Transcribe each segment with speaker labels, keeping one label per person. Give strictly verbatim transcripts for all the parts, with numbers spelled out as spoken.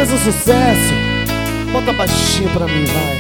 Speaker 1: mais um sucesso. Bota baixinho pra mim, vai.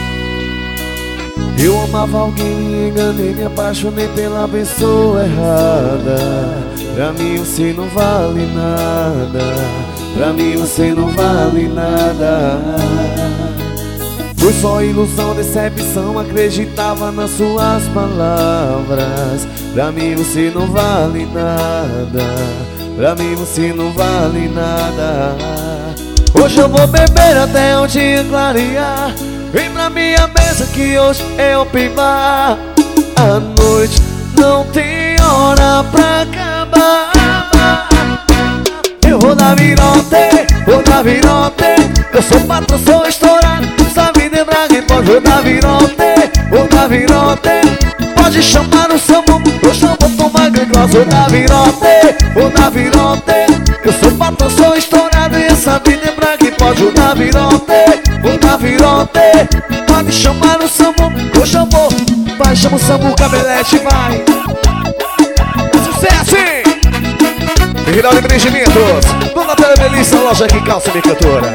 Speaker 1: Eu amava alguém, me enganei, me apaixonei pela pessoa errada. Pra mim você não vale nada. Pra mim você não vale nada. Foi só ilusão, decepção, acreditava nas suas palavras. Pra mim você não vale nada. Pra mim você não vale nada. Hoje eu vou beber até o dia clarear. Vem pra minha mesa que hoje é open bar. A noite não tem hora pra acabar. Eu vou dar virote, vou dar virote. Eu sou patrão, sou estourado. Essa vida é pra quem pode. Vou dar virote, vou dar virote. Pode chamar o Samu, eu chamo tomar glicose. Vou dar virote, vou dar virote. Eu sou patrão, sou estourado. E essa vida é pra quem pode. Vou dar virote, vou dar virote. Pode chamar o Samu, eu chamo. Vai, chama o Samu, Cabelete, vai. Sucesso, hein? Rinaldo Empreendimentos, Dona Tela Melissa, loja que calça minha cantora.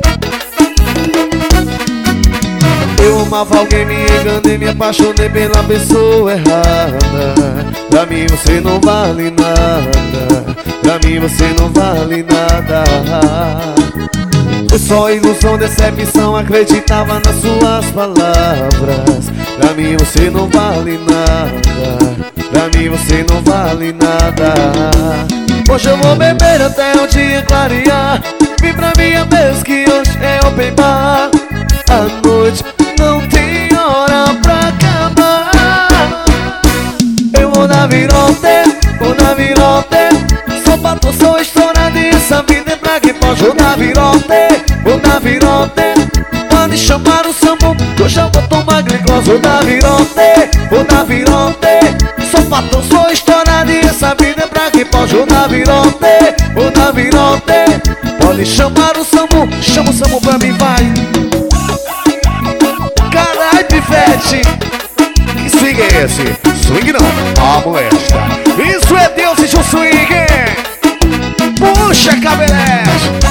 Speaker 1: Eu amava alguém, me enganei, me apaixonei pela pessoa errada. Pra mim você não vale nada. Pra mim você não vale nada. Foi só ilusão, decepção, acreditava nas suas palavras. Pra mim você não vale nada. Pra mim você não vale nada. Hoje eu vou beber até o dia clarear. Vim pra minha mesa que hoje é open bar. A noite não tem hora pra acabar. Eu vou dar virote, vou dar virote. Sou patrão, sou estourado e essa vida é pra quem pode. Vou dar virote, vou dar virote. Pode chamar o Samu, eu já vou tomar glicose. Vou dar virote, vou dar virote. Sou patrão, sou estourado e essa vida é pra quem pode. Vou dar virote, vou dar virote. Pode chamar o Samu, chama o Samu pra mim, vai. Caralho, pivete, que swing é esse? Swing não, a molesta. Isso é Deus e o swing. Puxa, Cabelete.